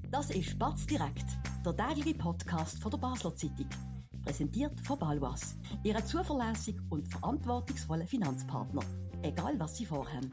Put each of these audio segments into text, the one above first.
Das ist Batz direkt, der tägliche Podcast von der Basler Zeitung. Präsentiert von Baloise, Ihrem zuverlässigen und verantwortungsvollen Finanzpartner. Egal, was Sie vorhaben.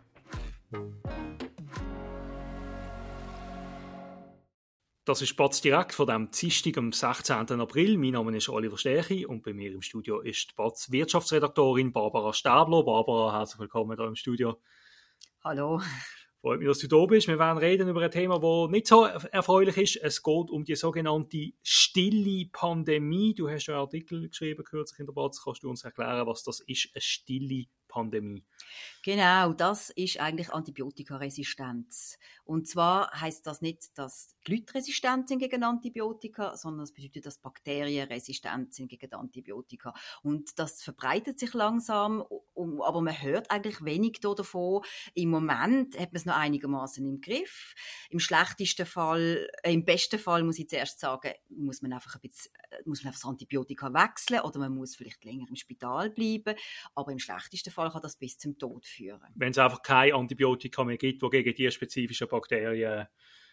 Das ist Batz direkt von dem Dienstag am 16. April. Mein Name ist Oliver Stärchi und bei mir im Studio ist die Batz Wirtschaftsredaktorin Barbara Stäbler. Barbara, herzlich willkommen hier im Studio. Hallo. Freut mich, dass du da bist. Wir werden reden über ein Thema, das nicht so erfreulich ist. Es geht um die sogenannte stille Pandemie. Du hast einen Artikel geschrieben kürzlich in der Batz. Kannst du uns erklären, was das ist, eine stille Pandemie? Genau, das ist eigentlich Antibiotikaresistenz. Und zwar heisst das nicht, dass die Leute resistent sind gegen Antibiotika, sondern es bedeutet, dass Bakterien resistent sind gegen Antibiotika. Und das verbreitet sich langsam, aber man hört eigentlich wenig davon. Im Moment hat man es noch einigermaßen im Griff. Im besten Fall muss ich zuerst sagen, muss man einfach das Antibiotika wechseln oder man muss vielleicht länger im Spital bleiben. Aber im schlechtesten Fall kann das bis zum Tod führen. Wenn es einfach kein Antibiotika mehr gibt, die gegen die spezifischen Bakterien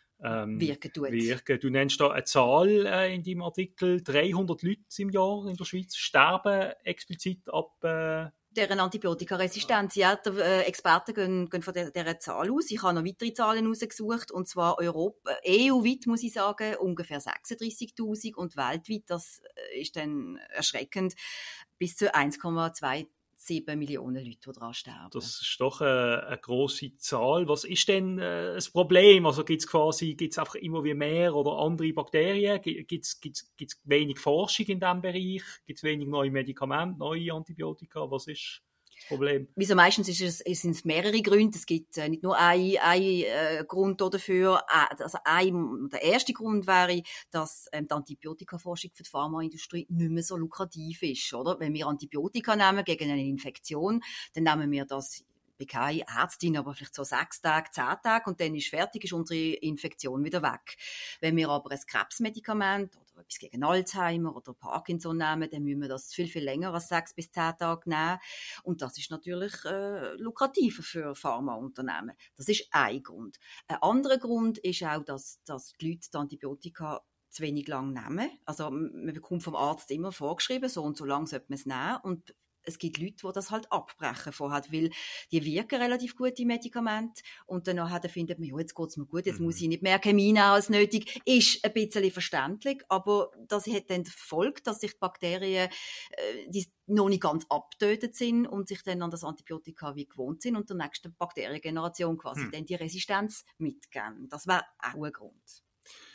wirken. Du nennst da eine Zahl in deinem Artikel. 300 Leute im Jahr in der Schweiz sterben explizit ab deren Antibiotikaresistenz. Ja, die Experten gehen von dieser Zahl aus. Ich habe noch weitere Zahlen herausgesucht, und zwar EU-weit, muss ich sagen, ungefähr 36'000 und weltweit, das ist dann erschreckend, bis zu 1,27 Millionen Leute, die daran sterben. Das ist doch eine grosse Zahl. Was ist denn das Problem? Also gibt's einfach immer wie mehr oder andere Bakterien? Gibt's wenig Forschung in diesem Bereich? Gibt's wenig neue Medikamente, neue Antibiotika? Was ist das Problem? Wieso meistens sind es mehrere Gründe. Es gibt nicht nur einen Grund dafür. Also der erste Grund wäre, dass die Antibiotikaforschung für die Pharmaindustrie nicht mehr so lukrativ ist. Oder? Wenn wir Antibiotika nehmen gegen eine Infektion, dann nehmen wir das bei keiner Ärztin, aber vielleicht so 6 Tage, 10 Tage und dann ist fertig, ist unsere Infektion wieder weg. Wenn wir aber ein Krebsmedikament oder etwas gegen Alzheimer oder Parkinson nehmen, dann müssen wir das viel, viel länger als 6 bis 10 Tage nehmen. Und das ist natürlich lukrativer für Pharmaunternehmen. Das ist ein Grund. Ein anderer Grund ist auch, dass die Leute die Antibiotika zu wenig lang nehmen. Also man bekommt vom Arzt immer vorgeschrieben, so und so lang sollte man es nehmen, und es gibt Leute, die das halt abbrechen vorher, weil die wirken relativ gut, die Medikamente, und dann findet man, ja, jetzt geht's mir gut, jetzt muss ich nicht mehr Chemie nehmen als nötig. Ist ein bisschen verständlich, aber das hat dann die Folge, dass sich die Bakterien, die noch nicht ganz abgetötet sind und sich dann an das Antibiotika wie gewohnt sind und der nächsten Bakteriengeneration quasi dann die Resistenz mitgeben. Das wäre auch ein Grund.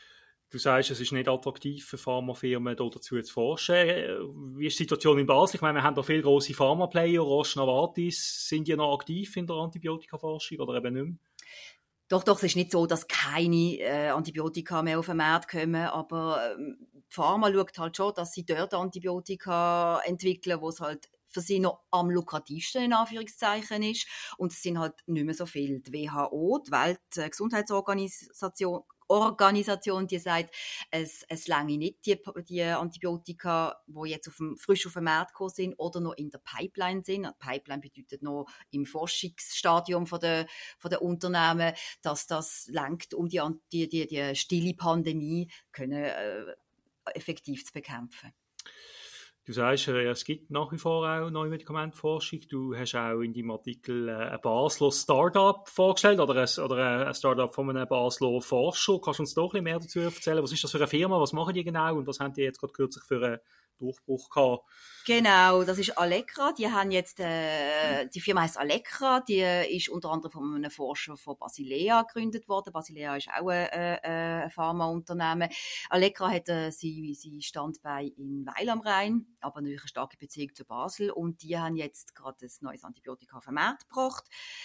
Du sagst, es ist nicht attraktiv für Pharmafirmen, dazu zu forschen. Wie ist die Situation in Basel? Ich meine, wir haben da viele grosse Pharmaplayer, Roche, Novartis. Sind die noch aktiv in der Antibiotikaforschung oder eben nicht mehr? Doch, es ist nicht so, dass keine Antibiotika mehr auf den Markt kommen, aber die Pharma schaut halt schon, dass sie dort Antibiotika entwickeln, wo es halt für sie noch am lukrativsten in Anführungszeichen ist. Und es sind halt nicht mehr so viele. Die WHO, die Weltgesundheitsorganisation, die sagt, es reiche nicht, die Antibiotika, die jetzt frisch auf dem Markt gekommen sind oder noch in der Pipeline sind. Pipeline bedeutet noch im Forschungsstadium von der Unternehmen, dass das reicht, um die stille Pandemie effektiv zu bekämpfen. Du sagst, es gibt nach wie vor auch neue Medikamentenforschung. Du hast auch in deinem Artikel ein Basler Startup vorgestellt oder ein Startup von einem Basler Forscher. Kannst du uns da ein bisschen mehr dazu erzählen? Was ist das für eine Firma? Was machen die genau? Und was haben die jetzt gerade kürzlich für einen Durchbruch gehabt? Genau, das ist Allegra. Die Firma heißt Allegra. Die ist unter anderem von einem Forscher von Basilea gegründet worden. Basilea ist auch ein Pharmaunternehmen. Allegra hat sie Standbein in Weil am Rhein, aber natürlich eine starke Beziehung zu Basel. Und die haben jetzt gerade ein neues Antibiotika auf den Markt gebracht.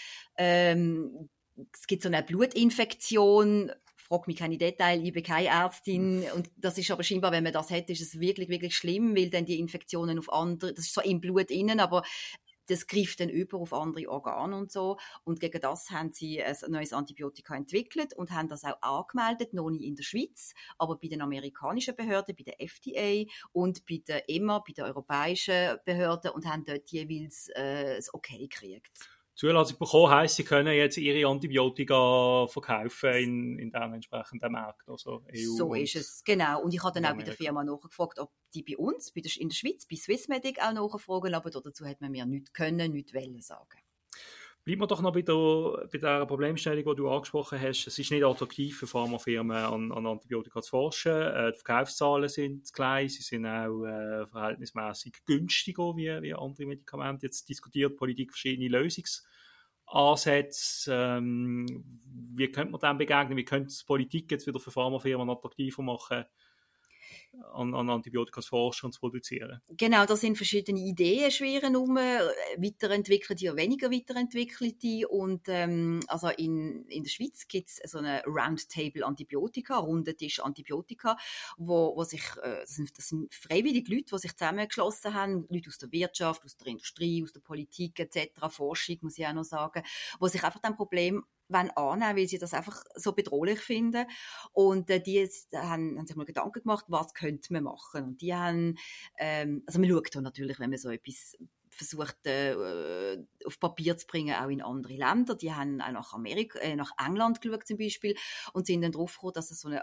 Es gibt so eine Blutinfektion. Frag mich keine Details, ich bin keine Ärztin. Und das ist aber scheinbar, wenn man das hat, ist es wirklich, wirklich schlimm, weil dann die Infektionen auf andere, das ist so im Blut innen, aber das greift dann über auf andere Organe und so. Und gegen das haben sie ein neues Antibiotika entwickelt und haben das auch angemeldet, noch nicht in der Schweiz, aber bei den amerikanischen Behörden, bei der FDA und bei der EMA, bei den europäischen Behörden, und haben dort jeweils das Okay gekriegt. Zulassung bekommen heisst, sie können jetzt ihre Antibiotika verkaufen in den entsprechenden Märkten. Also EU so ist es, genau. Und ich habe dann auch bei der Firma nachgefragt, ob die bei uns, in der Schweiz, bei Swissmedic auch nachfragen, aber dazu hat man mir nichts wollen sagen. Bleiben wir doch noch bei dieser Problemstellung, die du angesprochen hast. Es ist nicht attraktiv für Pharmafirmen, an Antibiotika zu forschen. Die Verkaufszahlen sind klein, sie sind auch verhältnismäßig günstiger wie andere Medikamente. Jetzt diskutiert die Politik verschiedene Lösungsansätze. Wie könnte man dem begegnen? Wie könnte die Politik jetzt wieder für Pharmafirmen attraktiver machen, an Antibiotika zu forschen und zu produzieren? Genau, da sind verschiedene Ideen schweren weiterentwickelte oder weniger weiterentwickelte. Und also in der Schweiz gibt es so eine Roundtable Antibiotika, runde Tisch Antibiotika, wo sich, das sind freiwillige Leute, die sich zusammengeschlossen haben, Leute aus der Wirtschaft, aus der Industrie, aus der Politik etc., Forschung, muss ich auch noch sagen, die sich einfach dem Problem annehmen, weil sie das einfach so bedrohlich finden. Und die haben sich mal Gedanken gemacht, was könnte man machen. Und die haben, also man schaut da natürlich, wenn man so etwas versucht auf Papier zu bringen, auch in andere Länder. Die haben auch nach England geschaut zum Beispiel und sind dann darauf gekommen, dass es so ein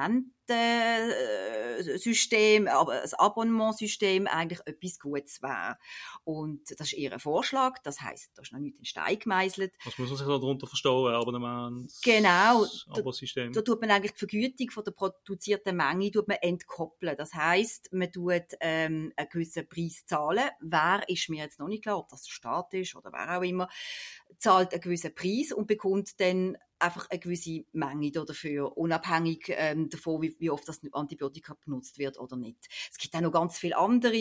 Abonnentensystem, ein Abonnementsystem eigentlich etwas Gutes wäre. Und das ist ihr Vorschlag. Das heisst, da ist noch nichts in Stein gemeißelt. Was muss man sich darunter verstehen? Abonnements Genau. Abosystem. Da tut man eigentlich die Vergütung von der produzierten Menge entkoppeln. Das heisst, man tut einen gewissen Preis zahlen. Wer ist mir jetzt noch nicht klar, ob das der Staat ist oder wer auch immer, zahlt einen gewissen Preis und bekommt dann einfach eine gewisse Menge dafür, unabhängig davon, wie oft das Antibiotika benutzt wird oder nicht. Es gibt auch noch ganz viele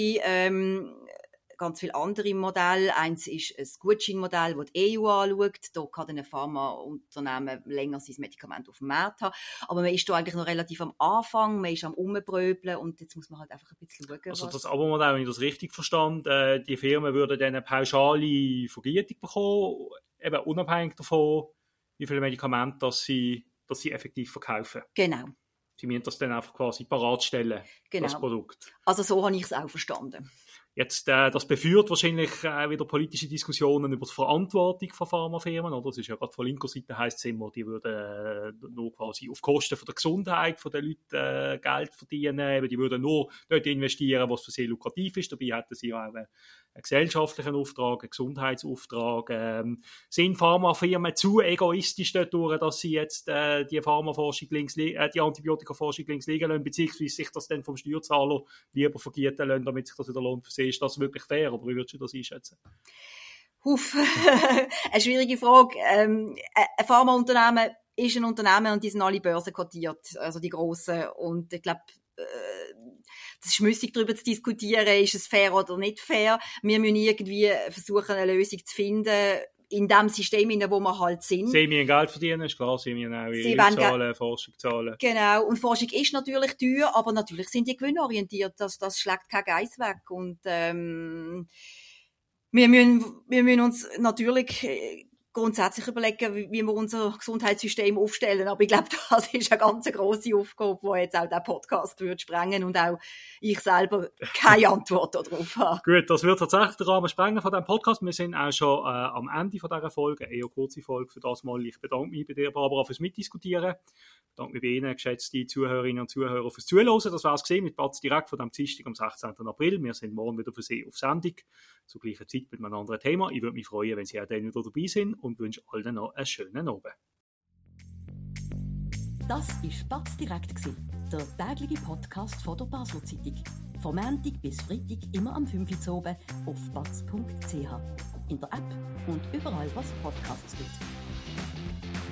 andere Modelle. Eins ist ein Gutscheinmodell, das die EU anschaut. Da kann ein Pharmaunternehmen länger sein Medikament auf dem Markt haben. Aber man ist da eigentlich noch relativ am Anfang, man ist am Umbröbeln und jetzt muss man halt einfach ein bisschen schauen. Also das Abo-Modell, wenn ich das richtig verstand, die Firmen würden dann eine pauschale Vergütung bekommen, eben unabhängig davon, wie viele Medikamente dass sie effektiv verkaufen. Genau. Sie müssen das dann einfach quasi parat stellen, das Produkt. Also so habe ich es auch verstanden. Jetzt, das befeuert wahrscheinlich wieder politische Diskussionen über die Verantwortung von Pharmafirmen. Oder? Das ist ja gerade von linker Seite heisst es immer, die würden nur quasi auf Kosten von der Gesundheit der Leute Geld verdienen. Die würden nur dort investieren, was für sie lukrativ ist. Dabei hätten sie ja auch einen gesellschaftlichen Auftrag, einen Gesundheitsauftrag. Sind Pharmafirmen zu egoistisch dadurch, dass sie jetzt die Pharmaforschung die Antibiotikaforschung links liegen lassen, beziehungsweise sich das dann vom Steuerzahler lieber vergüten lassen, damit sich das wieder lohnt für sie? Ist das wirklich fair, oder wie würdest du das einschätzen? Eine schwierige Frage. Ein Pharmaunternehmen ist ein Unternehmen und die sind alle börsenkotiert, also die grossen. Und ich glaube, das ist müßig darüber zu diskutieren, ist es fair oder nicht fair. Wir müssen irgendwie versuchen, eine Lösung zu finden, in dem System, in dem wir halt sind. Sie müssen Geld verdienen, ist klar. Sie müssen auch ihre Zahlen, Forschung zahlen. Genau. Und Forschung ist natürlich teuer, aber natürlich sind die gewinnorientiert. Das schlägt kein Geiss weg. Und wir müssen uns natürlich grundsätzlich überlegen, wie wir unser Gesundheitssystem aufstellen. Aber ich glaube, das ist eine ganz grosse Aufgabe, die jetzt auch der Podcast würde sprengen und auch ich selber keine Antwort darauf habe. Gut, das wird tatsächlich den Rahmen sprengen von diesem Podcast. Wir sind auch schon am Ende von dieser Folge, eine eher kurze Folge für das Mal. Ich bedanke mich bei dir, Barbara, fürs Mitdiskutieren. Ich bedanke mich bei Ihnen, geschätzte Zuhörerinnen und Zuhörer, fürs Zuhören. Das war es mit Batz direkt von dem Dienstag am 16. April. Wir sind morgen wieder für Sie auf Sendung, zur gleichen Zeit mit einem anderen Thema. Ich würde mich freuen, wenn Sie auch dann wieder dabei sind und wünsche allen noch einen schönen Abend. Das war Batz direkt, der tägliche Podcast von der Basler Zeitung. Von Montag bis Freitag immer am 5 Uhr oben auf batz.ch. In der App und überall, was Podcasts gibt.